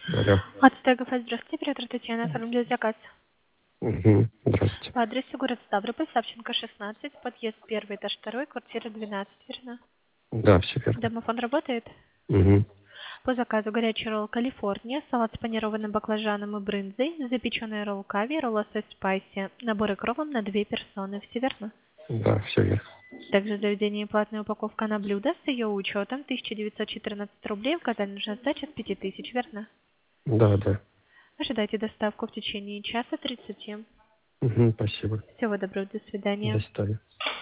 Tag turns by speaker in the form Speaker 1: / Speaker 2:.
Speaker 1: Алло.
Speaker 2: От Стегофа, здравствуйте, оператор Татьяна, оформляю заказ.
Speaker 1: Угу. Здравствуйте.
Speaker 2: По адресу город Ставрополь, Савченко, 16, подъезд 1, этаж 2, квартира 12, верно?
Speaker 1: Да, все верно.
Speaker 2: Домофон работает?
Speaker 1: Угу.
Speaker 2: По заказу горячий ролл Калифорния, салат с панированным баклажаном и брынзой, запеченный ролл кави, ролл лосось спайси, набор икровым на 2 персоны, все верно?
Speaker 1: Да, все верно.
Speaker 2: Также в заведении платная упаковка на блюдо с ее учетом 1914 рублей, указали нужна сдача с 5000, верно?
Speaker 1: Да, да.
Speaker 2: Ожидайте доставку в течение часа 30.
Speaker 1: Угу, спасибо.
Speaker 2: Всего доброго, до
Speaker 1: До
Speaker 2: свидания.
Speaker 1: свидания.